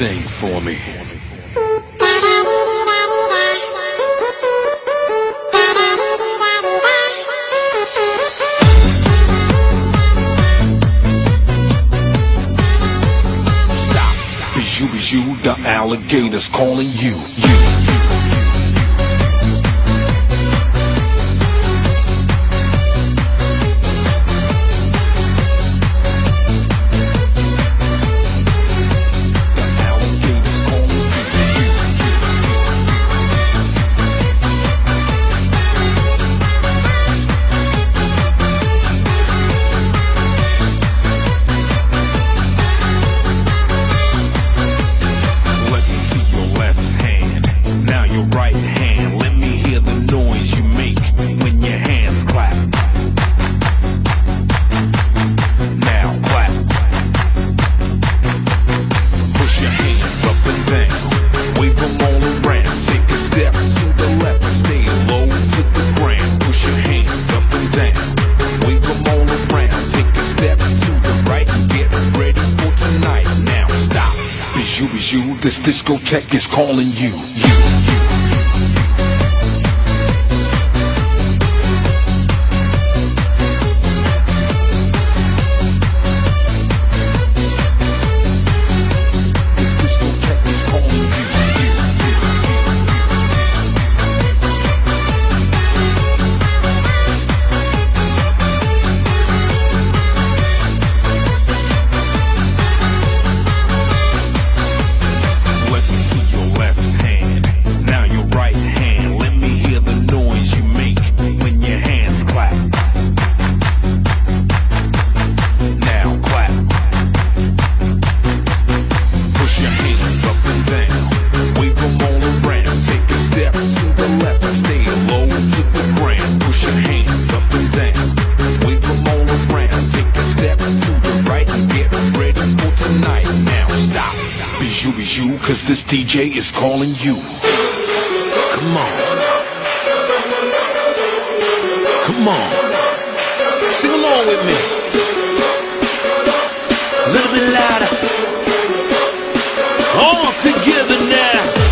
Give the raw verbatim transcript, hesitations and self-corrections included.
sing for me. Stop. Is you, is you, the alligators calling you. You. Right hand, let me hear the noise you make when your hands clap. Now clap. Push your hands up and down, wave them all around. Take a step to the left and stay low to the ground. Push your hands up and down, wave them all around. Take a step to the right and get ready for tonight. Now stop. Is you, is you, this discotheque is calling you. You. Cause this D J is calling you. Come on. Come on. Sing along with me. A little bit louder. All together now.